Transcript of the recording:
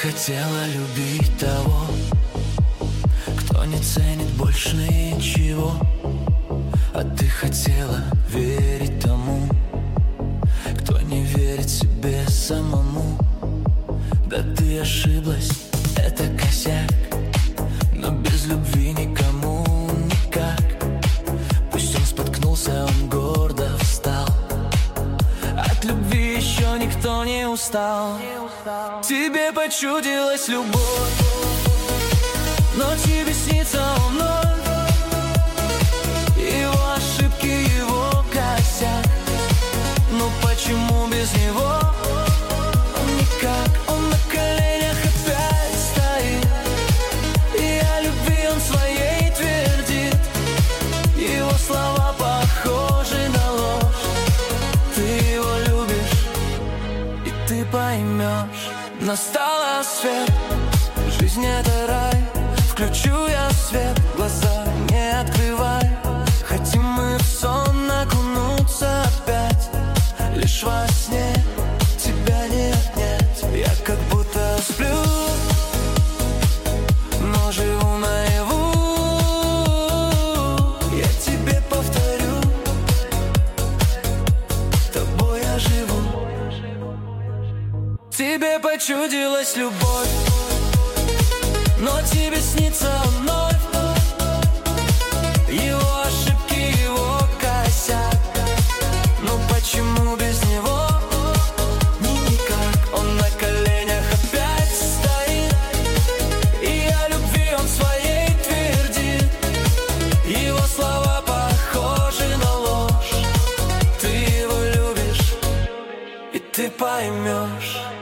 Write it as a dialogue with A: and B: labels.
A: хотела любить того, кто не ценит больше ничего. А ты хотела верить тому, кто не верит себе самому. Да ты ошиблась, это косяк, но без любви никому никак. Пусть он споткнулся, он гордо встал. От любви еще никто не устал. Тебе почудилась любовь, но тебе снится он вновь. Его ошибки, его косяк, но почему без него никак? Он на коленях опять стоит, и о любви он своей твердит. Его слова похожи на ложь. Ты его любишь, и ты поймешь. Настал рассвет, жизнь это рай. Включу я свет, глаза не открывай. Хотим мы в сон окунуться опять. Лишь во сне тебя нет, нет. Я как будто сплю, но живу наяву. Я тебе повторю, тобой я живу. Тебе почудилась любовь, но тебе снится он вновь. Его ошибки, его косяк, но почему без него никак? Он на коленях опять стоит, и о любви он своей твердит. Его слова похожи на ложь. Ты его любишь, и ты поймешь.